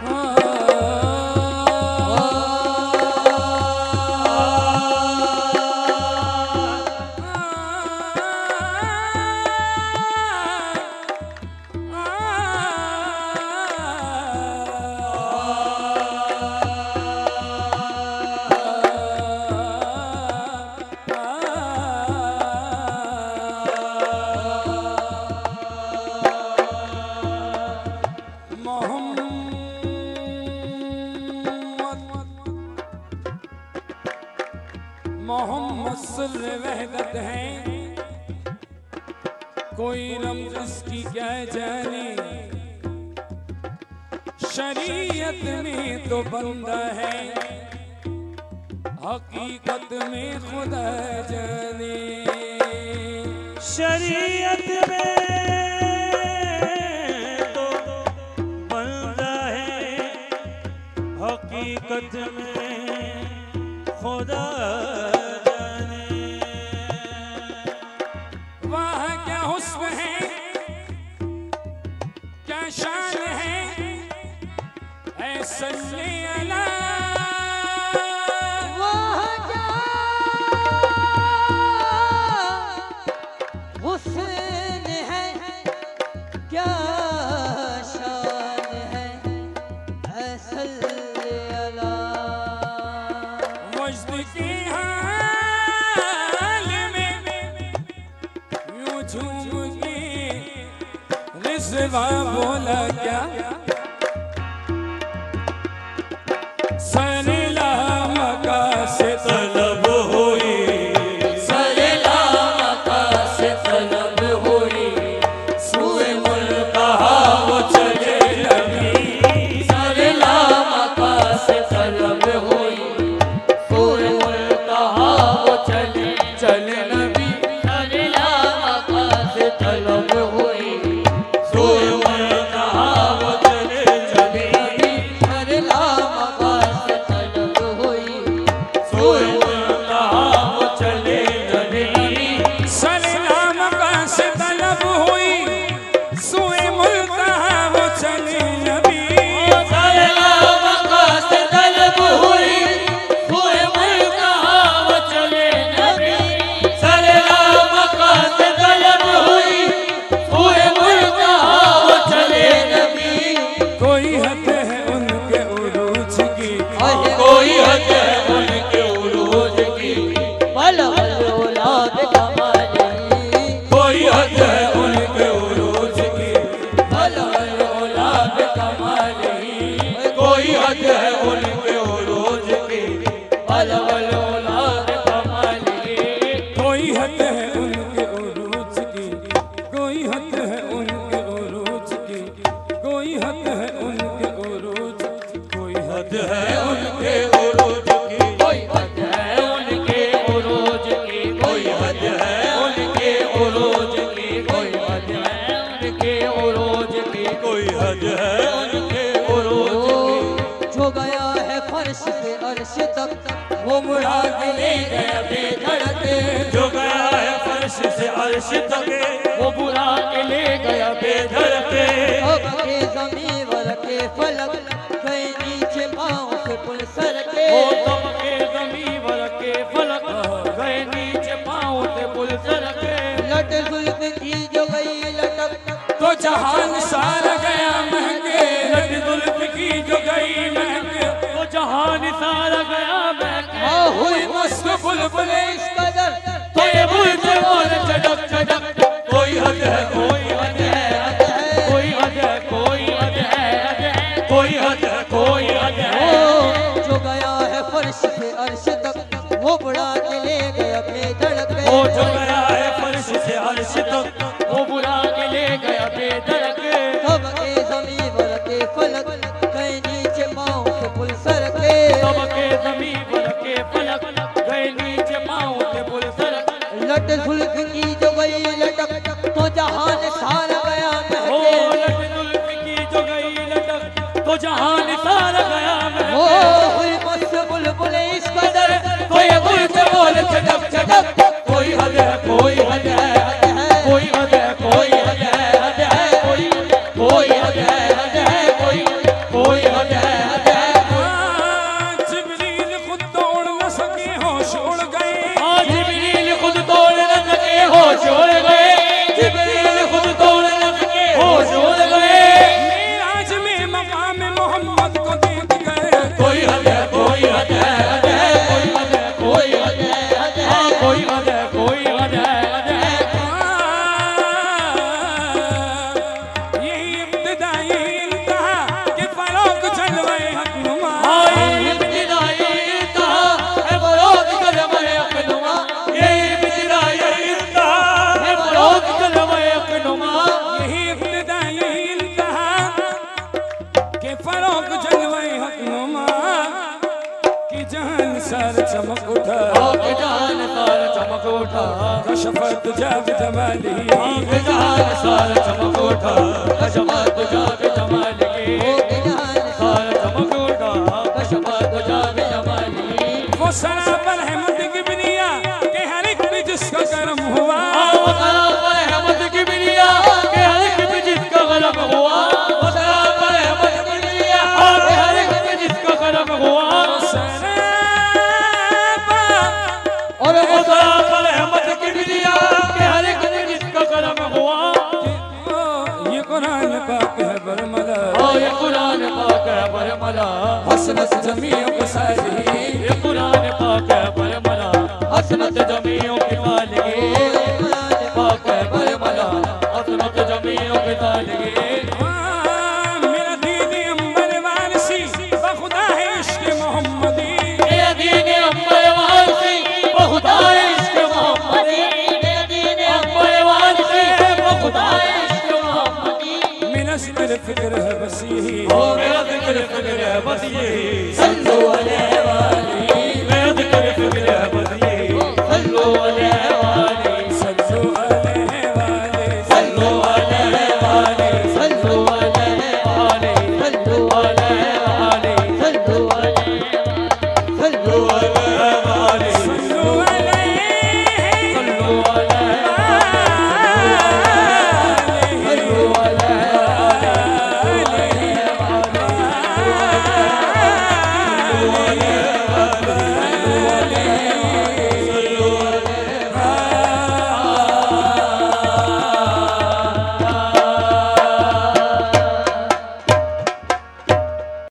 मोहम्मद सुर वहदत है, कोई रमज इसकी क्या जाने। शरीयत में तो बंदा है, हकीकत में खुदा जाने। शरीयत में तो बंदा है, हकीकत में खुदा जाने। वाह क्या हुस्न है, क्या शान है, ऐ सल्ले अला। वाह क्या हुस्न है, क्या शान है, ऐ सल्ले अला। मजद के हाल में यूं झूम के रिज़वा बोला क्या। सरेला मका से तलब हुई, सरेला मका से तलब हुई, सूए मुल्तहा वो चले नबी। सरेला मका से तलब हुई, सूए मुल्तहा वो चले नबी। सरेला मका से तलब हुई, सूए मुल्तहा वो चले नबी। सरेला मका से तलब हुई, सूए मुल्तहा वो चले नबी। सरेला मका से तलब हुई, सूए मुल्तहा वो चले नबी। सरेला मका से तलब हुई, सूए मुल्तहा वो चले नबी। सरेला मका से तलब हुई, सूए मुल्तहा वो चले नबी। कोई हद है उनके उरूज की, कोई हद है उनके उरूज की, बल बल औलाद कमाली। कोई हद है उनके उरूज की, बल बल औलाद कमाली। कोई हद है उनके उरूज की, बल बल औलाद कमाली। कोई हद है उनके उरूज की, कोई हद है उनके उरूज की, कोई हद है उनके उरूज, कोई हद है उनके उरूज की, कोई हद है उनके उरूज की, कोई हद है उनके उरूज की, कोई हद है उनके उरूज की, कोई हद है उनके उरूज की। जो गया है फर्श पे अर्श तक, वो मुड़ा के ले गया बेधड़क, जो गया है फर्श से अर्श तक, वो बुला के ले गया बेधड़क। अब के ज़मीं वर के फलक, गए नीचे पाँव से पुल सर के। वो तब के ज़मीं वर के फलक, गए नीचे पाँव से पुल सर के। लट जुल्फ की जो गई लटक, तो जहान सारा गया महके, लट जुल्फ की जो गई महके, तो जहान सारा गया महके। हाँ हुई मस्त बुलबुले इस कदर, तो ये बुलबुल बोल चटक चटक। कोई हद है, कोई हद है, कोई हद है, कोई हद है, कोई हद है, कोई हद है। ओ जो गया है फर्श पे अर्श तक, वो बुढ़ा के ले गया बेधड़क। वो जो गया है फर्श से अर्श तक, वो बुला के ले गया बेधड़क। अब के ज़मीं वर के फलक, गए नीचे पाँव से पुल सर के। तब के ज़मीं पर के फलक, गए नीचे पाँव के पुल सर। लट जुल्फ की जो गई लटक, तो जहान सारा गया ओ महके। लट जुल्फ की जो गई लटक, तो जहान सारा गया ओ महके। हुई मस्त बुलबुल इस कदर, कोई बुलबुल बोल चटक चटक। कोई हद है, कोई हद है, कोई हद है, कोई हद है, कोई हद है, कोई हद है, कोई हद जिब्रील खुद तोड़ न सके होश उड़ गए जिब्रील खुद तोड़ न सके होश उड़ गए जिब्रील खुद तोड़ न सके होश उड़ गए मेराज में मकाम मोहम्मद को देख कर कोई हद है कोई हद है कोई हद है कोई हद है हाँ कोई हद है कोई हद है यही इब्तिदाई इंतहा के फरोग जलवे हकनुमा इब्तिदाई इंतहा है फरोग जलवे हकनुमा ये इब्तिदाई इंतहा है फरोग जलवे हकनुमा यही इब्तिदाई इंतहा के फरोग जलवे हकनुमा की जान सर चमक उठा की जान सर चमक उठा कशफत जाब जमाली की जान सर चमक उठा कशफत जाब जमाली सर चमक उठा कशफत जाब जमाली वो सरा पर रहमत की बिनिया के हर एक पे जिसका करम हुआ वो सरा पर रहमत की बिनिया के हर एक पे जिसका करम हुआ वो सरा पर रहमत की बिनिया के हर एक पे जिसका करम हुआ और वो सरा पर रहमत की बिनिया के हर एक पे जिसका करम हुआ ये कुरान पाक है बरमला ये कुरान पाक है बरमला हसनत जमीओं के सारी ये कुरान पाक है बरमला हसनत जमीओं की वालगी पाक है बरमला हसनत जमीओं की वालगी मेरा दीन अंबर वारसी बखुदा है इश्क मोहम्मदी मेरा दीन अंबर वारसी बखुदा है इश्क मोहम्मदी मेरा दीन अंबर वारसी बखुदा है इश्क मोहम्मदी मेरा फिक्र है बस यही मेरा फिक्र है बस यही सल्लु अलैहि वाली मेरा फिक्र है बस यही सल्लु अलैहि वाली सल्लु अलैहि वाली सल्लु अलैहि वाली सल्लु अलैहि वाली सल्लु अलैहि वाली सल्लु अलैहि सल्लु अलैहि वाली सल्लु अलैहि सल्लु अलैहि